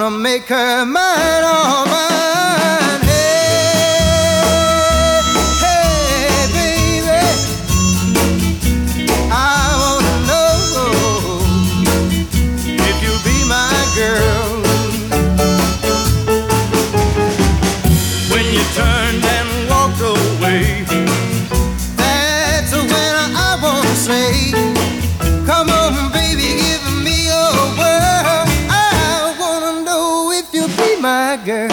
gonna make her mine, all mine. Hey, hey, baby, I wanna know if you'll be my girl. When you turned and walked away, that's when I wanna say, come on, baby, give me your word. I wanna know if you'll be my girl.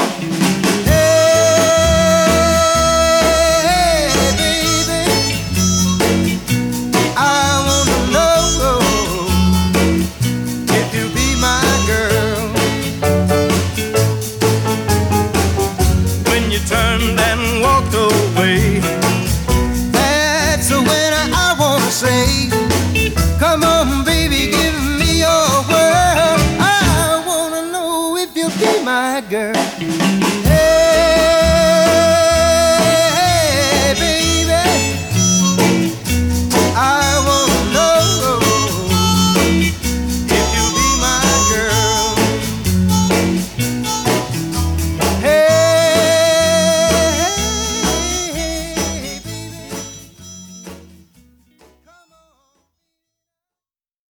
Hey, baby, I wanna know if you'll be my girl. when you turned and walked away, That's when I wanna say,